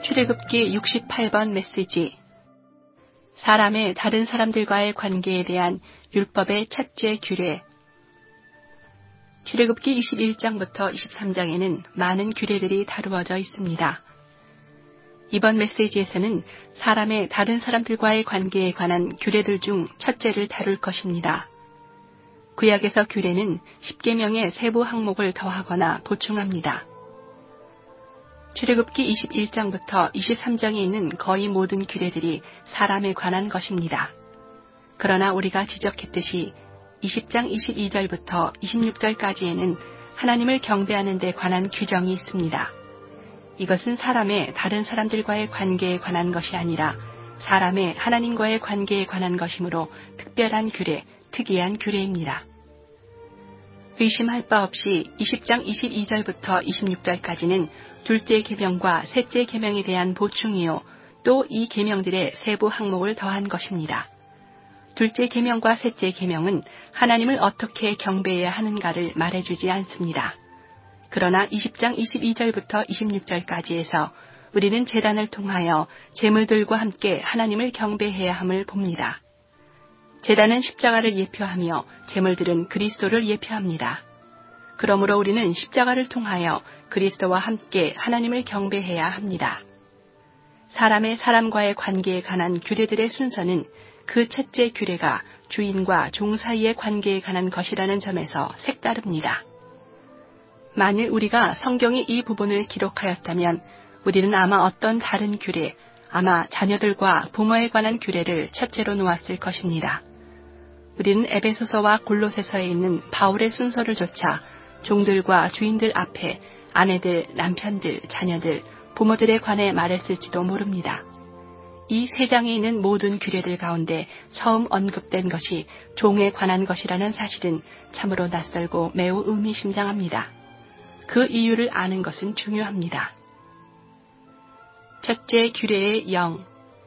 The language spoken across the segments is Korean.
출애굽기 68번 메시지. 사람의 다른 사람들과의 관계에 대한 율법의 첫째 규례. 출애굽기 21장부터 23장에는 많은 규례들이 다루어져 있습니다. 이번 메시지에서는 사람의 다른 사람들과의 관계에 관한 규례들 중 첫째를 다룰 것입니다. 구약에서 규례는 10계명의 세부 항목을 더하거나 보충합니다. 출애굽기 21장부터 23장에 있는 거의 모든 규례들이 사람에 관한 것입니다. 그러나 우리가 지적했듯이 20장 22절부터 26절까지에는 하나님을 경배하는 데 관한 규정이 있습니다. 이것은 사람의 다른 사람들과의 관계에 관한 것이 아니라 사람의 하나님과의 관계에 관한 것이므로 특별한 규례, 특이한 규례입니다. 의심할 바 없이 20장 22절부터 26절까지는 둘째 계명과 셋째 계명에 대한 보충이요, 또 이 계명들의 세부 항목을 더한 것입니다. 둘째 계명과 셋째 계명은 하나님을 어떻게 경배해야 하는가를 말해주지 않습니다. 그러나 20장 22절부터 26절까지에서 우리는 제단을 통하여 제물들과 함께 하나님을 경배해야 함을 봅니다. 제단은 십자가를 예표하며 제물들은 그리스도를 예표합니다. 그러므로 우리는 십자가를 통하여 그리스도와 함께 하나님을 경배해야 합니다. 사람과의 관계에 관한 규례들의 순서는 그 첫째 규례가 주인과 종 사이의 관계에 관한 것이라는 점에서 색다릅니다. 만일 우리가 성경이 이 부분을 기록하였다면 우리는 아마 어떤 다른 규례, 아마 자녀들과 부모에 관한 규례를 첫째로 놓았을 것입니다. 우리는 에베소서와 골로새서에 있는 바울의 순서를 조차 종들과 주인들 앞에 아내들, 남편들, 자녀들, 부모들에 관해 말했을지도 모릅니다. 이 세 장에 있는 모든 규례들 가운데 처음 언급된 것이 종에 관한 것이라는 사실은 참으로 낯설고 매우 의미심장합니다. 그 이유를 아는 것은 중요합니다. 첫째 규례의 영.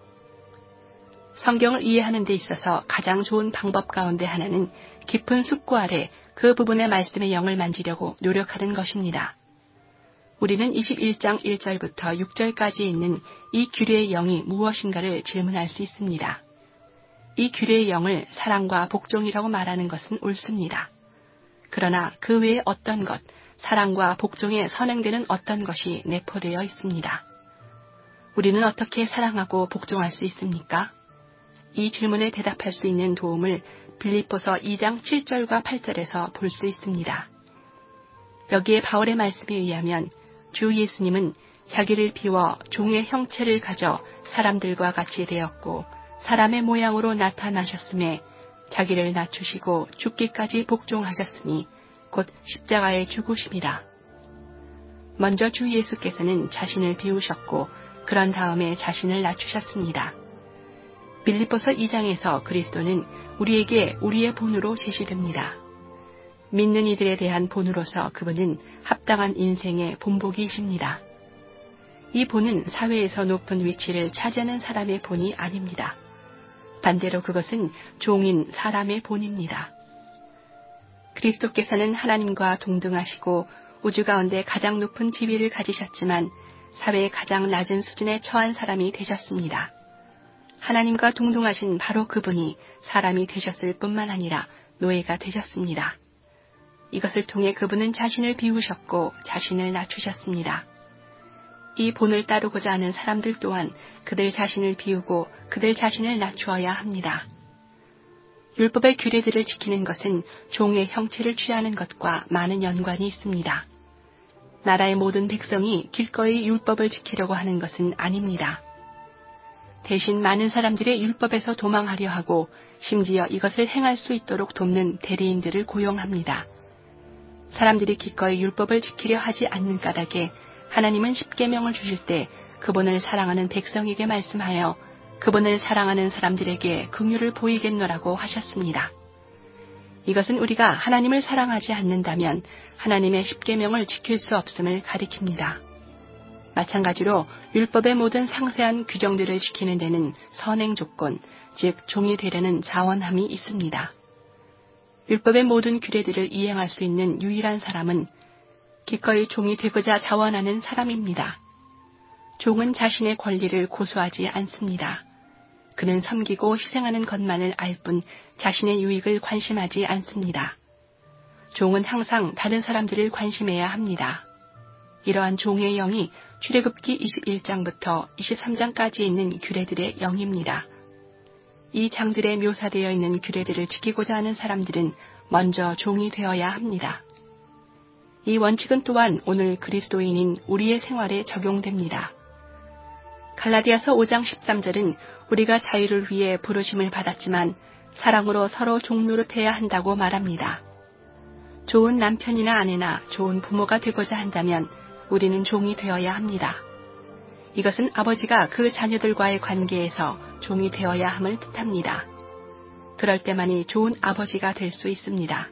성경을 이해하는 데 있어서 가장 좋은 방법 가운데 하나는 깊은 숙고 아래 그 부분의 말씀의 영을 만지려고 노력하는 것입니다. 우리는 21장 1절부터 6절까지 있는 이 규례의 영이 무엇인가를 질문할 수 있습니다. 이 규례의 영을 사랑과 복종이라고 말하는 것은 옳습니다. 그러나 그 외에 어떤 것, 사랑과 복종에 선행되는 어떤 것이 내포되어 있습니다. 우리는 어떻게 사랑하고 복종할 수 있습니까? 이 질문에 대답할 수 있는 도움을 빌립보서 2장 7절과 8절에서 볼 수 있습니다. 여기에 바울의 말씀에 의하면 주 예수님은 자기를 비워 종의 형체를 가져 사람들과 같이 되었고 사람의 모양으로 나타나셨음에 자기를 낮추시고 죽기까지 복종하셨으니 곧 십자가에 죽으심이라. 먼저 주 예수께서는 자신을 비우셨고 그런 다음에 자신을 낮추셨습니다. 빌립보서 2장에서 그리스도는 우리에게 우리의 본으로 제시됩니다. 믿는 이들에 대한 본으로서 그분은 합당한 인생의 본보기이십니다. 이 본은 사회에서 높은 위치를 차지하는 사람의 본이 아닙니다. 반대로 그것은 종인 사람의 본입니다. 그리스도께서는 하나님과 동등하시고 우주 가운데 가장 높은 지위를 가지셨지만 사회의 가장 낮은 수준에 처한 사람이 되셨습니다. 하나님과 동등하신 바로 그분이 사람이 되셨을 뿐만 아니라 노예가 되셨습니다. 이것을 통해 그분은 자신을 비우셨고 자신을 낮추셨습니다. 이 본을 따르고자 하는 사람들 또한 그들 자신을 비우고 그들 자신을 낮추어야 합니다. 율법의 규례들을 지키는 것은 종의 형체를 취하는 것과 많은 연관이 있습니다. 나라의 모든 백성이 길거이 율법을 지키려고 하는 것은 아닙니다. 대신 많은 사람들의 율법에서 도망하려 하고 심지어 이것을 행할 수 있도록 돕는 대리인들을 고용합니다. 사람들이 기꺼이 율법을 지키려 하지 않는 까닭에 하나님은 십계명을 주실 때 그분을 사랑하는 백성에게 말씀하여 그분을 사랑하는 사람들에게 긍휼을 보이겠노라고 하셨습니다. 이것은 우리가 하나님을 사랑하지 않는다면 하나님의 십계명을 지킬 수 없음을 가리킵니다. 마찬가지로 율법의 모든 상세한 규정들을 지키는 데는 선행 조건, 즉 종이 되려는 자원함이 있습니다. 율법의 모든 규례들을 이행할 수 있는 유일한 사람은 기꺼이 종이 되고자 자원하는 사람입니다. 종은 자신의 권리를 고수하지 않습니다. 그는 섬기고 희생하는 것만을 알 뿐 자신의 유익을 관심하지 않습니다. 종은 항상 다른 사람들을 관심해야 합니다. 이러한 종의 영이 출애굽기 21장부터 23장까지 있는 규례들의 영입니다. 이 장들에 묘사되어 있는 규례들을 지키고자 하는 사람들은 먼저 종이 되어야 합니다. 이 원칙은 또한 오늘 그리스도인인 우리의 생활에 적용됩니다. 갈라디아서 5장 13절은 우리가 자유를 위해 부르심을 받았지만 사랑으로 서로 종노릇해야 한다고 말합니다. 좋은 남편이나 아내나 좋은 부모가 되고자 한다면 우리는 종이 되어야 합니다. 이것은 아버지가 그 자녀들과의 관계에서 종이 되어야 함을 뜻합니다. 그럴 때만이 좋은 아버지가 될 수 있습니다.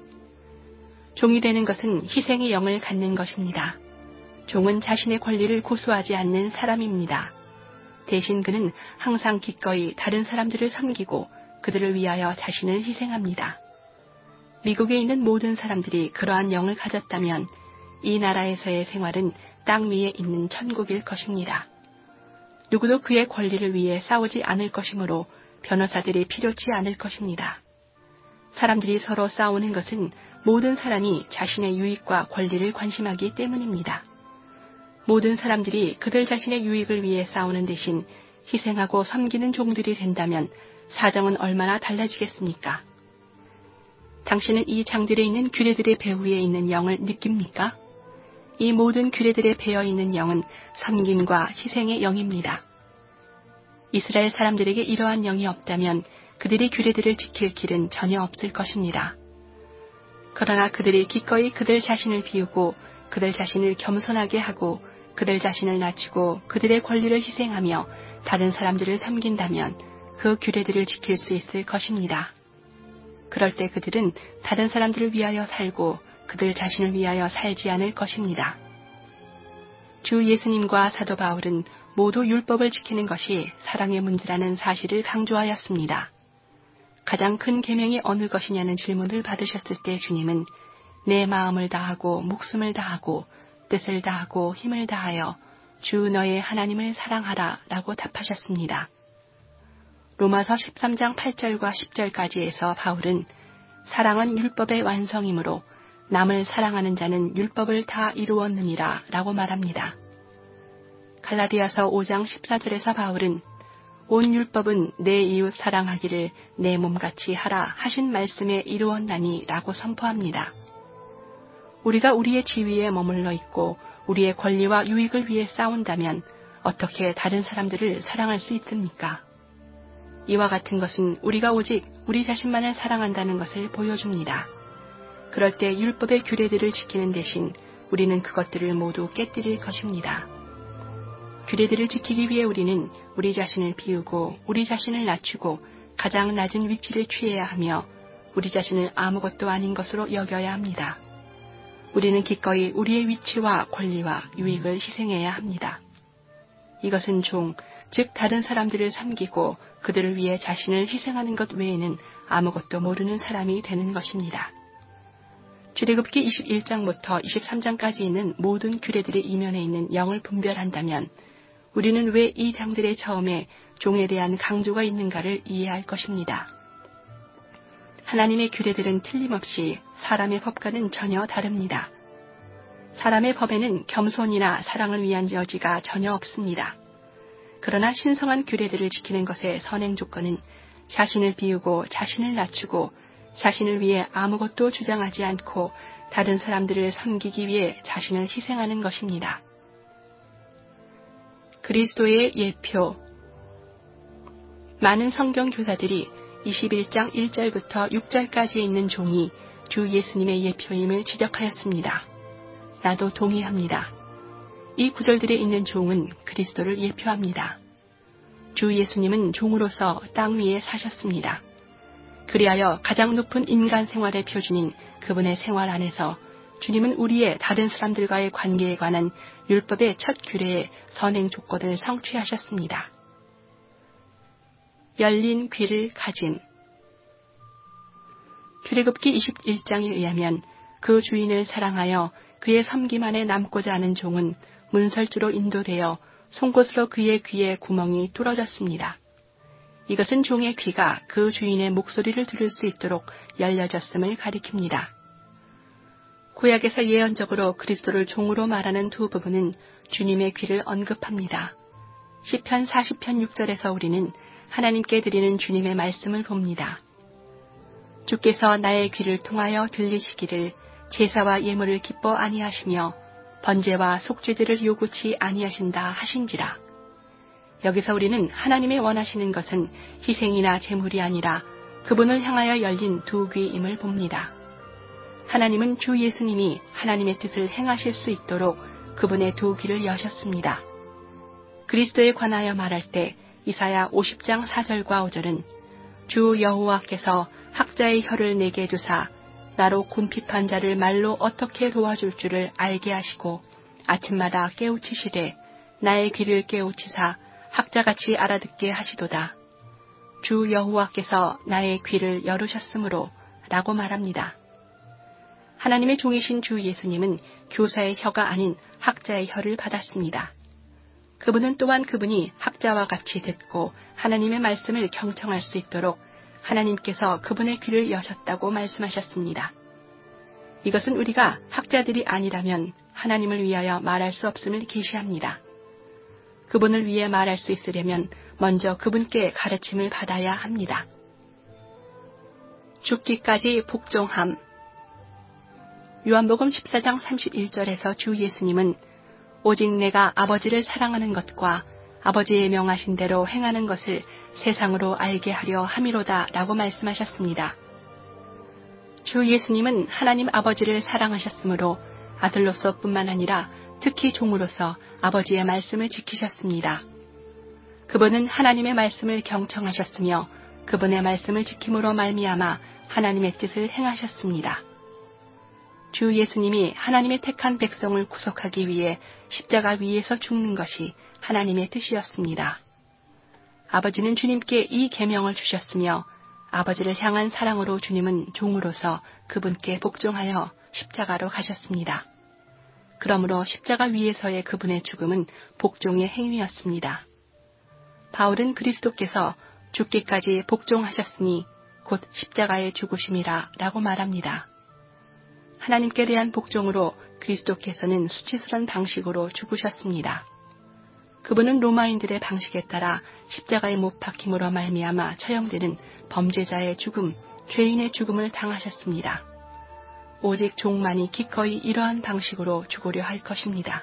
종이 되는 것은 희생의 영을 갖는 것입니다. 종은 자신의 권리를 고수하지 않는 사람입니다. 대신 그는 항상 기꺼이 다른 사람들을 섬기고 그들을 위하여 자신을 희생합니다. 미국에 있는 모든 사람들이 그러한 영을 가졌다면 이 나라에서의 생활은 땅 위에 있는 천국일 것입니다. 누구도 그의 권리를 위해 싸우지 않을 것이므로 변호사들이 필요치 않을 것입니다. 사람들이 서로 싸우는 것은 모든 사람이 자신의 유익과 권리를 관심하기 때문입니다. 모든 사람들이 그들 자신의 유익을 위해 싸우는 대신 희생하고 섬기는 종들이 된다면 사정은 얼마나 달라지겠습니까? 당신은 이 장들에 있는 규례들의 배후에 있는 영을 느낍니까? 이 모든 규례들에 배어 있는 영은 섬김과 희생의 영입니다. 이스라엘 사람들에게 이러한 영이 없다면 그들이 규례들을 지킬 길은 전혀 없을 것입니다. 그러나 그들이 기꺼이 그들 자신을 비우고 그들 자신을 겸손하게 하고 그들 자신을 낮추고 그들의 권리를 희생하며 다른 사람들을 섬긴다면 그 규례들을 지킬 수 있을 것입니다. 그럴 때 그들은 다른 사람들을 위하여 살고 그들 자신을 위하여 살지 않을 것입니다. 주 예수님과 사도 바울은 모두 율법을 지키는 것이 사랑의 문제라는 사실을 강조하였습니다. 가장 큰 계명이 어느 것이냐는 질문을 받으셨을 때 주님은 내 마음을 다하고 목숨을 다하고 뜻을 다하고 힘을 다하여 주 너의 하나님을 사랑하라 라고 답하셨습니다. 로마서 13장 8절과 10절까지에서 바울은 사랑은 율법의 완성이므로 남을 사랑하는 자는 율법을 다 이루었느니라 라고 말합니다. 갈라디아서 5장 14절에서 바울은 온 율법은 내 이웃 사랑하기를 내 몸같이 하라 하신 말씀에 이루었나니 라고 선포합니다. 우리가 우리의 지위에 머물러 있고 우리의 권리와 유익을 위해 싸운다면 어떻게 다른 사람들을 사랑할 수 있습니까? 이와 같은 것은 우리가 오직 우리 자신만을 사랑한다는 것을 보여줍니다. 그럴 때 율법의 규례들을 지키는 대신 우리는 그것들을 모두 깨뜨릴 것입니다. 규례들을 지키기 위해 우리는 우리 자신을 비우고 우리 자신을 낮추고 가장 낮은 위치를 취해야 하며 우리 자신을 아무것도 아닌 것으로 여겨야 합니다. 우리는 기꺼이 우리의 위치와 권리와 유익을 희생해야 합니다. 이것은 종, 즉 다른 사람들을 섬기고 그들을 위해 자신을 희생하는 것 외에는 아무것도 모르는 사람이 되는 것입니다. 출애굽기 21장부터 23장까지 있는 모든 규례들의 이면에 있는 영을 분별한다면 우리는 왜 이 장들의 처음에 종에 대한 강조가 있는가를 이해할 것입니다. 하나님의 규례들은 틀림없이 사람의 법과는 전혀 다릅니다. 사람의 법에는 겸손이나 사랑을 위한 여지가 전혀 없습니다. 그러나 신성한 규례들을 지키는 것의 선행 조건은 자신을 비우고 자신을 낮추고 자신을 위해 아무것도 주장하지 않고 다른 사람들을 섬기기 위해 자신을 희생하는 것입니다. 그리스도의 예표. 많은 성경 교사들이 21장 1절부터 6절까지에 있는 종이 주 예수님의 예표임을 지적하였습니다. 나도 동의합니다. 이 구절들에 있는 종은 그리스도를 예표합니다. 주 예수님은 종으로서 땅 위에 사셨습니다. 그리하여 가장 높은 인간 생활의 표준인 그분의 생활 안에서 주님은 우리의 다른 사람들과의 관계에 관한 율법의 첫 규례의 선행 조건을 성취하셨습니다. 열린 귀를 가짐. 출애굽기 21장에 의하면 그 주인을 사랑하여 그의 섬김 안에 남고자 하는 종은 문설주로 인도되어 송곳으로 그의 귀에 구멍이 뚫어졌습니다. 이것은 종의 귀가 그 주인의 목소리를 들을 수 있도록 열려졌음을 가리킵니다. 구약에서 예언적으로 그리스도를 종으로 말하는 두 부분은 주님의 귀를 언급합니다. 시편 40편 6절에서 우리는 하나님께 드리는 주님의 말씀을 봅니다. 주께서 나의 귀를 통하여 들리시기를 제사와 예물을 기뻐 아니하시며 번제와 속죄제를 요구치 아니하신다 하신지라. 여기서 우리는 하나님의 원하시는 것은 희생이나 제물이 아니라 그분을 향하여 열린 두 귀임을 봅니다. 하나님은 주 예수님이 하나님의 뜻을 행하실 수 있도록 그분의 두 귀를 여셨습니다. 그리스도에 관하여 말할 때 이사야 50장 4절과 5절은 주 여호와께서 학자의 혀를 내게 주사 나로 궁핍한 자를 말로 어떻게 도와줄 줄을 알게 하시고 아침마다 깨우치시되 나의 귀를 깨우치사 학자같이 알아듣게 하시도다. 주 여호와께서 나의 귀를 열으셨으므로 라고 말합니다. 하나님의 종이신 주 예수님은 교사의 혀가 아닌 학자의 혀를 받았습니다. 그분은 또한 그분이 학자와 같이 듣고 하나님의 말씀을 경청할 수 있도록 하나님께서 그분의 귀를 여셨다고 말씀하셨습니다. 이것은 우리가 학자들이 아니라면 하나님을 위하여 말할 수 없음을 계시합니다. 그분을 위해 말할 수 있으려면 먼저 그분께 가르침을 받아야 합니다. 죽기까지 복종함. 요한복음 14장 31절에서 주 예수님은 오직 내가 아버지를 사랑하는 것과 아버지의 명하신 대로 행하는 것을 세상으로 알게 하려 함이로다 라고 말씀하셨습니다. 주 예수님은 하나님 아버지를 사랑하셨으므로 아들로서 뿐만 아니라 특히 종으로서 아버지의 말씀을 지키셨습니다. 그분은 하나님의 말씀을 경청하셨으며 그분의 말씀을 지킴으로 말미암아 하나님의 뜻을 행하셨습니다. 주 예수님이 하나님의 택한 백성을 구속하기 위해 십자가 위에서 죽는 것이 하나님의 뜻이었습니다. 아버지는 주님께 이 계명을 주셨으며 아버지를 향한 사랑으로 주님은 종으로서 그분께 복종하여 십자가로 가셨습니다. 그러므로 십자가 위에서의 그분의 죽음은 복종의 행위였습니다. 바울은 그리스도께서 죽기까지 복종하셨으니 곧 십자가의 죽으심이라 라고 말합니다. 하나님께 대한 복종으로 그리스도께서는 수치스러운 방식으로 죽으셨습니다. 그분은 로마인들의 방식에 따라 십자가에 못 박힘으로 말미암아 처형되는 범죄자의 죽음, 죄인의 죽음을 당하셨습니다. 오직 종만이 기꺼이 이러한 방식으로 죽으려 할 것입니다.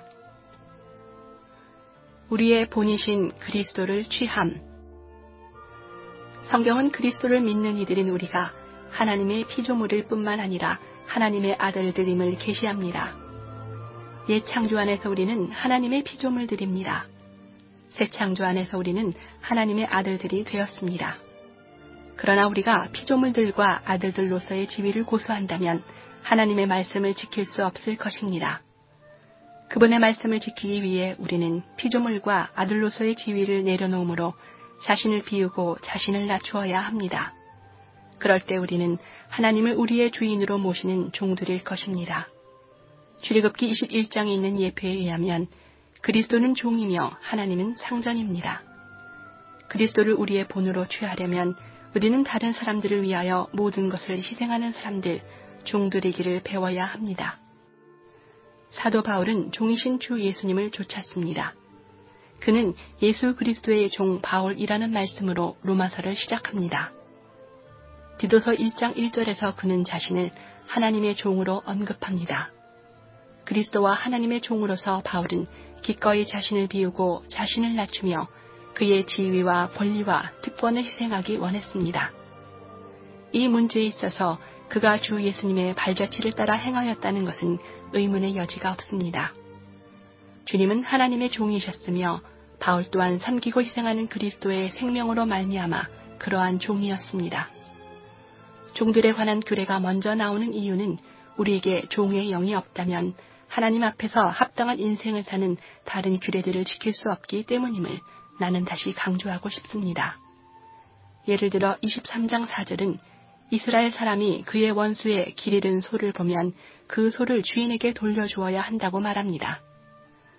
우리의 본이신 그리스도를 취함. 성경은 그리스도를 믿는 이들인 우리가 하나님의 피조물일 뿐만 아니라 하나님의 아들들임을 계시합니다. 옛 창조 안에서 우리는 하나님의 피조물들입니다. 새 창조 안에서 우리는 하나님의 아들들이 되었습니다. 그러나 우리가 피조물들과 아들들로서의 지위를 고수한다면 하나님의 말씀을 지킬 수 없을 것입니다. 그분의 말씀을 지키기 위해 우리는 피조물과 아들로서의 지위를 내려놓음으로 자신을 비우고 자신을 낮추어야 합니다. 그럴 때 우리는 하나님을 우리의 주인으로 모시는 종들일 것입니다. 출애굽기 21장에 있는 예표에 의하면 그리스도는 종이며 하나님은 상전입니다. 그리스도를 우리의 본으로 취하려면 우리는 다른 사람들을 위하여 모든 것을 희생하는 사람들, 종들이기를 배워야 합니다. 사도 바울은 종이신 주 예수님을 좇았습니다. 그는 예수 그리스도의 종 바울이라는 말씀으로 로마서를 시작합니다. 디도서 1장 1절에서 그는 자신을 하나님의 종으로 언급합니다. 그리스도와 하나님의 종으로서 바울은 기꺼이 자신을 비우고 자신을 낮추며 그의 지위와 권리와 특권을 희생하기 원했습니다. 이 문제에 있어서 그가 주 예수님의 발자취를 따라 행하였다는 것은 의문의 여지가 없습니다. 주님은 하나님의 종이셨으며 바울 또한 섬기고 희생하는 그리스도의 생명으로 말미암아 그러한 종이었습니다. 종들에 관한 규례가 먼저 나오는 이유는 우리에게 종의 영이 없다면 하나님 앞에서 합당한 인생을 사는 다른 규례들을 지킬 수 없기 때문임을 나는 다시 강조하고 싶습니다. 예를 들어 23장 4절은 이스라엘 사람이 그의 원수의 길 잃은 소를 보면 그 소를 주인에게 돌려주어야 한다고 말합니다.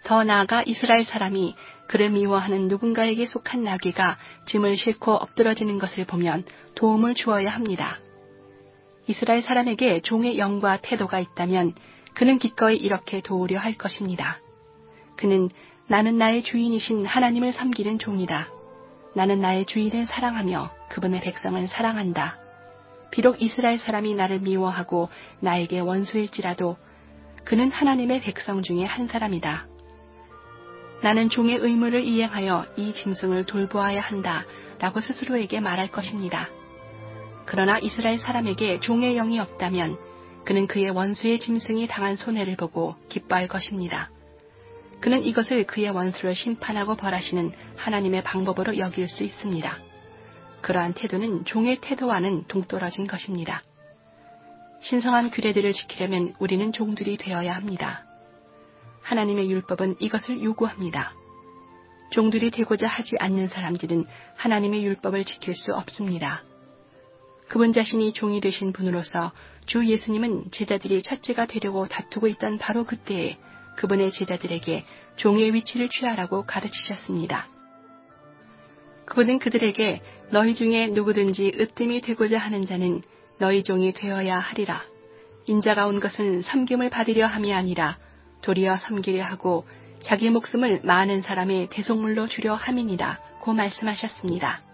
더 나아가 이스라엘 사람이 그를 미워하는 누군가에게 속한 나귀가 짐을 싣고 엎드러지는 것을 보면 도움을 주어야 합니다. 이스라엘 사람에게 종의 영과 태도가 있다면 그는 기꺼이 이렇게 도우려 할 것입니다. 그는 나는 나의 주인이신 하나님을 섬기는 종이다. 나는 나의 주인을 사랑하며 그분의 백성을 사랑한다. 비록 이스라엘 사람이 나를 미워하고 나에게 원수일지라도 그는 하나님의 백성 중에 한 사람이다. 나는 종의 의무를 이행하여 이 짐승을 돌보아야 한다 라고 스스로에게 말할 것입니다. 그러나 이스라엘 사람에게 종의 영이 없다면 그는 그의 원수의 짐승이 당한 손해를 보고 기뻐할 것입니다. 그는 이것을 그의 원수를 심판하고 벌하시는 하나님의 방법으로 여길 수 있습니다. 그러한 태도는 종의 태도와는 동떨어진 것입니다. 신성한 규례들을 지키려면 우리는 종들이 되어야 합니다. 하나님의 율법은 이것을 요구합니다. 종들이 되고자 하지 않는 사람들은 하나님의 율법을 지킬 수 없습니다. 그분 자신이 종이 되신 분으로서 주 예수님은 제자들이 첫째가 되려고 다투고 있던 바로 그때에 그분의 제자들에게 종의 위치를 취하라고 가르치셨습니다. 그분은 그들에게 너희 중에 누구든지 으뜸이 되고자 하는 자는 너희 종이 되어야 하리라. 인자가 온 것은 섬김을 받으려 함이 아니라 도리어 섬기려 하고 자기 목숨을 많은 사람의 대속물로 주려 함이니라 고 말씀하셨습니다.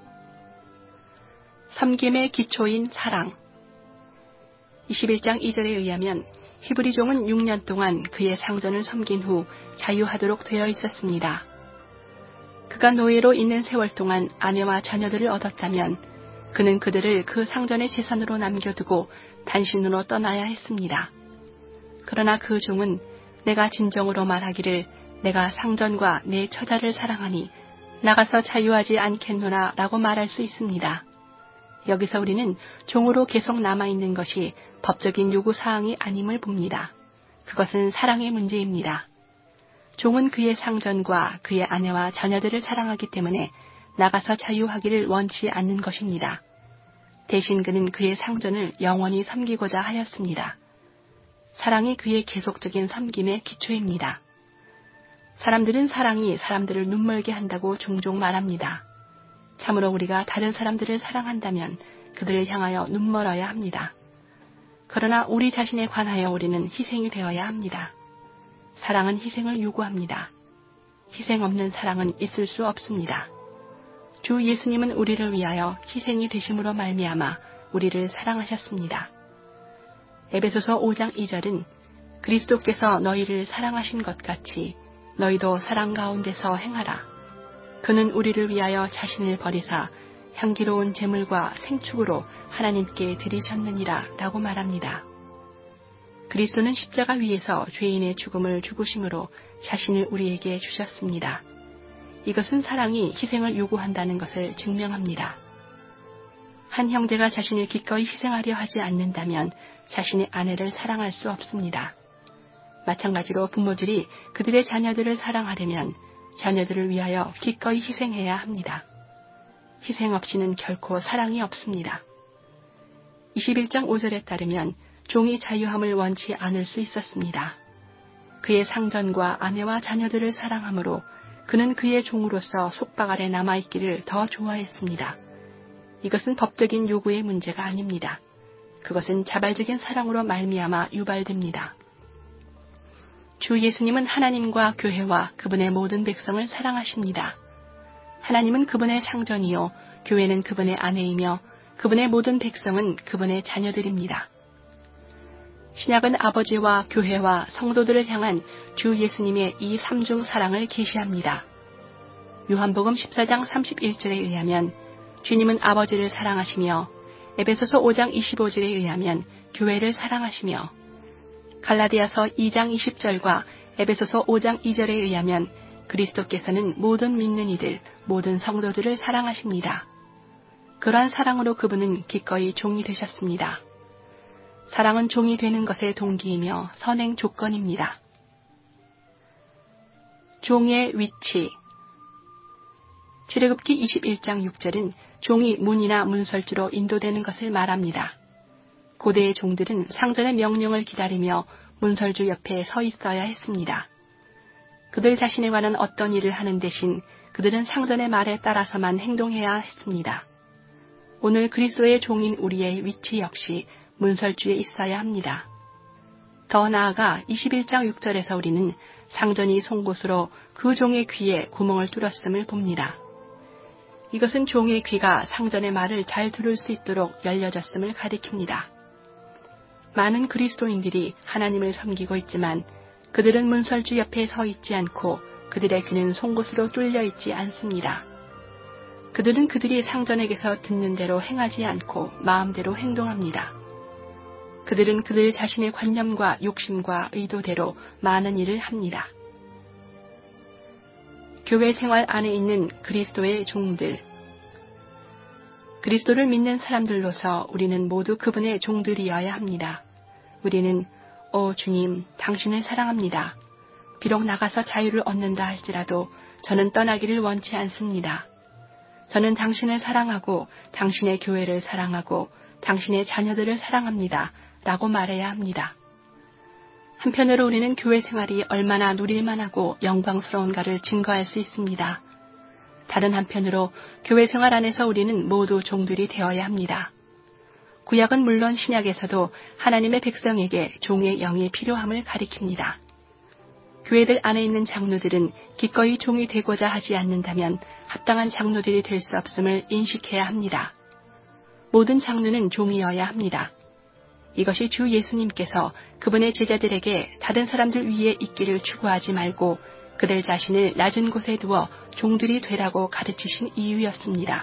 섬김의 기초인 사랑. 21장 2절에 의하면 히브리 종은 6년 동안 그의 상전을 섬긴 후 자유하도록 되어 있었습니다. 그가 노예로 있는 세월 동안 아내와 자녀들을 얻었다면 그는 그들을 그 상전의 재산으로 남겨두고 단신으로 떠나야 했습니다. 그러나 그 종은 내가 진정으로 말하기를 내가 상전과 내 처자를 사랑하니 나가서 자유하지 않겠노라 라고 말할 수 있습니다. 여기서 우리는 종으로 계속 남아있는 것이 법적인 요구사항이 아님을 봅니다. 그것은 사랑의 문제입니다. 종은 그의 상전과 그의 아내와 자녀들을 사랑하기 때문에 나가서 자유하기를 원치 않는 것입니다. 대신 그는 그의 상전을 영원히 섬기고자 하였습니다. 사랑이 그의 계속적인 섬김의 기초입니다. 사람들은 사랑이 사람들을 눈멀게 한다고 종종 말합니다. 참으로 우리가 다른 사람들을 사랑한다면 그들을 향하여 눈멀어야 합니다. 그러나 우리 자신에 관하여 우리는 희생이 되어야 합니다. 사랑은 희생을 요구합니다. 희생 없는 사랑은 있을 수 없습니다. 주 예수님은 우리를 위하여 희생이 되심으로 말미암아 우리를 사랑하셨습니다. 에베소서 5장 2절은 그리스도께서 너희를 사랑하신 것 같이 너희도 사랑 가운데서 행하라. 그는 우리를 위하여 자신을 버리사 향기로운 제물과 생축으로 하나님께 드리셨느니라 라고 말합니다. 그리스도는 십자가 위에서 죄인의 죽음을 죽으심으로 자신을 우리에게 주셨습니다. 이것은 사랑이 희생을 요구한다는 것을 증명합니다. 한 형제가 자신을 기꺼이 희생하려 하지 않는다면 자신의 아내를 사랑할 수 없습니다. 마찬가지로 부모들이 그들의 자녀들을 사랑하려면 자녀들을 위하여 기꺼이 희생해야 합니다. 희생 없이는 결코 사랑이 없습니다. 21장 5절에 따르면 종이 자유함을 원치 않을 수 있었습니다. 그의 상전과 아내와 자녀들을 사랑하므로 그는 그의 종으로서 속박 아래 남아있기를 더 좋아했습니다. 이것은 법적인 요구의 문제가 아닙니다. 그것은 자발적인 사랑으로 말미암아 유발됩니다. 주 예수님은 하나님과 교회와 그분의 모든 백성을 사랑하십니다. 하나님은 그분의 상전이요 교회는 그분의 아내이며 그분의 모든 백성은 그분의 자녀들입니다. 신약은 아버지와 교회와 성도들을 향한 주 예수님의 이 삼중 사랑을 계시합니다. 요한복음 14장 31절에 의하면 주님은 아버지를 사랑하시며 에베소서 5장 25절에 의하면 교회를 사랑하시며 갈라디아서 2장 20절과 에베소서 5장 2절에 의하면 그리스도께서는 모든 믿는 이들, 모든 성도들을 사랑하십니다. 그러한 사랑으로 그분은 기꺼이 종이 되셨습니다. 사랑은 종이 되는 것의 동기이며 선행 조건입니다. 종의 위치. 출애굽기 21장 6절은 종이 문이나 문설주로 인도되는 것을 말합니다. 고대의 종들은 상전의 명령을 기다리며 문설주 옆에 서 있어야 했습니다. 그들 자신에 관한 어떤 일을 하는 대신 그들은 상전의 말에 따라서만 행동해야 했습니다. 오늘 그리스도의 종인 우리의 위치 역시 문설주에 있어야 합니다. 더 나아가 21장 6절에서 우리는 상전이 송곳으로 그 종의 귀에 구멍을 뚫었음을 봅니다. 이것은 종의 귀가 상전의 말을 잘 들을 수 있도록 열려졌음을 가리킵니다. 많은 그리스도인들이 하나님을 섬기고 있지만 그들은 문설주 옆에 서 있지 않고 그들의 귀는 송곳으로 뚫려 있지 않습니다. 그들은 그들이 상전에게서 듣는 대로 행하지 않고 마음대로 행동합니다. 그들은 그들 자신의 관념과 욕심과 의도대로 많은 일을 합니다. 교회 생활 안에 있는 그리스도의 종들. 그리스도를 믿는 사람들로서 우리는 모두 그분의 종들이어야 합니다. 우리는 오 주님, 당신을 사랑합니다. 비록 나가서 자유를 얻는다 할지라도 저는 떠나기를 원치 않습니다. 저는 당신을 사랑하고 당신의 교회를 사랑하고 당신의 자녀들을 사랑합니다. 라고 말해야 합니다. 한편으로 우리는 교회 생활이 얼마나 누릴만하고 영광스러운가를 증거할 수 있습니다. 다른 한편으로 교회 생활 안에서 우리는 모두 종들이 되어야 합니다. 구약은 물론 신약에서도 하나님의 백성에게 종의 영이 필요함을 가리킵니다. 교회들 안에 있는 장로들은 기꺼이 종이 되고자 하지 않는다면 합당한 장로들이 될 수 없음을 인식해야 합니다. 모든 장로는 종이어야 합니다. 이것이 주 예수님께서 그분의 제자들에게 다른 사람들 위에 있기를 추구하지 말고 그들 자신을 낮은 곳에 두어 종들이 되라고 가르치신 이유였습니다.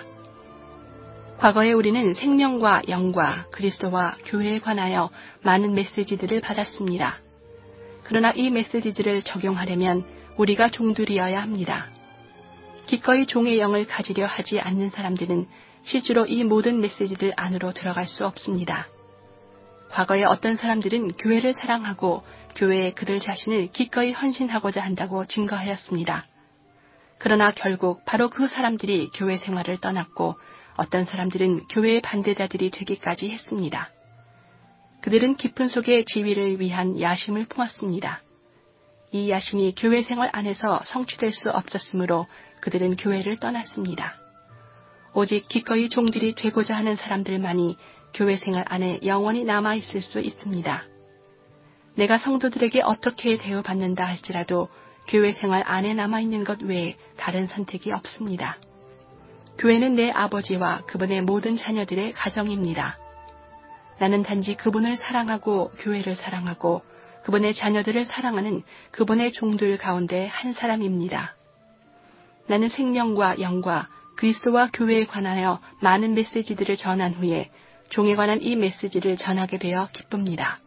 과거에 우리는 생명과 영과 그리스도와 교회에 관하여 많은 메시지들을 받았습니다. 그러나 이 메시지들을 적용하려면 우리가 종들이어야 합니다. 기꺼이 종의 영을 가지려 하지 않는 사람들은 실제로 이 모든 메시지들 안으로 들어갈 수 없습니다. 과거에 어떤 사람들은 교회를 사랑하고 교회에 그들 자신을 기꺼이 헌신하고자 한다고 증거하였습니다. 그러나 결국 바로 그 사람들이 교회 생활을 떠났고 어떤 사람들은 교회의 반대자들이 되기까지 했습니다. 그들은 깊은 속에 지위를 위한 야심을 품었습니다. 이 야심이 교회 생활 안에서 성취될 수 없었으므로 그들은 교회를 떠났습니다. 오직 기꺼이 종들이 되고자 하는 사람들만이 교회 생활 안에 영원히 남아있을 수 있습니다. 내가 성도들에게 어떻게 대우받는다 할지라도 교회 생활 안에 남아있는 것 외에 다른 선택이 없습니다. 교회는 내 아버지와 그분의 모든 자녀들의 가정입니다. 나는 단지 그분을 사랑하고 교회를 사랑하고 그분의 자녀들을 사랑하는 그분의 종들 가운데 한 사람입니다. 나는 생명과 영과 그리스도와 교회에 관하여 많은 메시지들을 전한 후에 종에 관한 이 메시지를 전하게 되어 기쁩니다.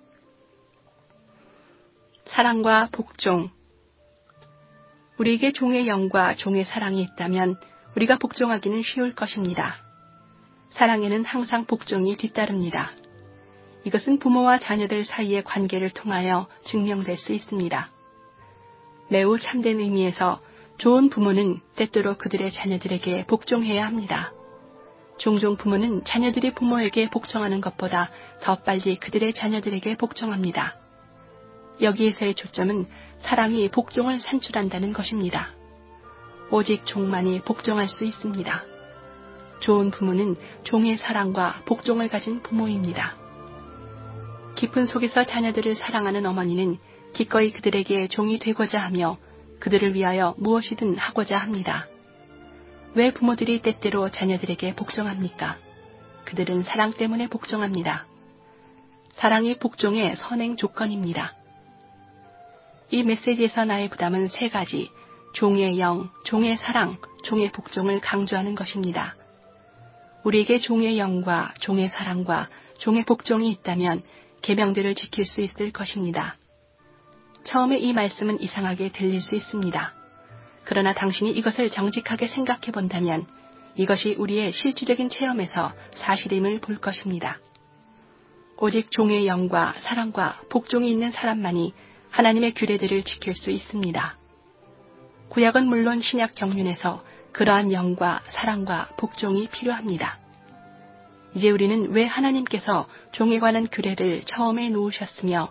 사랑과 복종. 우리에게 종의 영과 종의 사랑이 있다면 우리가 복종하기는 쉬울 것입니다. 사랑에는 항상 복종이 뒤따릅니다. 이것은 부모와 자녀들 사이의 관계를 통하여 증명될 수 있습니다. 매우 참된 의미에서 좋은 부모는 때때로 그들의 자녀들에게 복종해야 합니다. 종종 부모는 자녀들이 부모에게 복종하는 것보다 더 빨리 그들의 자녀들에게 복종합니다. 여기에서의 초점은 사랑이 복종을 산출한다는 것입니다. 오직 종만이 복종할 수 있습니다. 좋은 부모는 종의 사랑과 복종을 가진 부모입니다. 깊은 속에서 자녀들을 사랑하는 어머니는 기꺼이 그들에게 종이 되고자 하며 그들을 위하여 무엇이든 하고자 합니다. 왜 부모들이 때때로 자녀들에게 복종합니까? 그들은 사랑 때문에 복종합니다. 사랑이 복종의 선행 조건입니다. 이 메시지에서 나의 부담은 세 가지, 종의 영, 종의 사랑, 종의 복종을 강조하는 것입니다. 우리에게 종의 영과 종의 사랑과 종의 복종이 있다면 계명들을 지킬 수 있을 것입니다. 처음에 이 말씀은 이상하게 들릴 수 있습니다. 그러나 당신이 이것을 정직하게 생각해 본다면 이것이 우리의 실질적인 체험에서 사실임을 볼 것입니다. 오직 종의 영과 사랑과 복종이 있는 사람만이 하나님의 규례들을 지킬 수 있습니다. 구약은 물론 신약 경륜에서 그러한 영과 사랑과 복종이 필요합니다. 이제 우리는 왜 하나님께서 종에 관한 규례를 처음에 놓으셨으며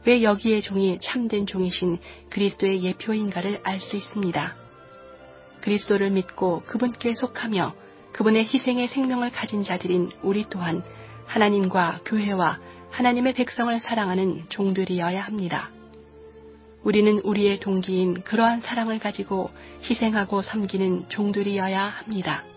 왜 여기의 종이 참된 종이신 그리스도의 예표인가를 알 수 있습니다. 그리스도를 믿고 그분께 속하며 그분의 희생의 생명을 가진 자들인 우리 또한 하나님과 교회와 하나님의 백성을 사랑하는 종들이어야 합니다. 우리는 우리의 동기인 그러한 사랑을 가지고 희생하고 섬기는 종들이어야 합니다.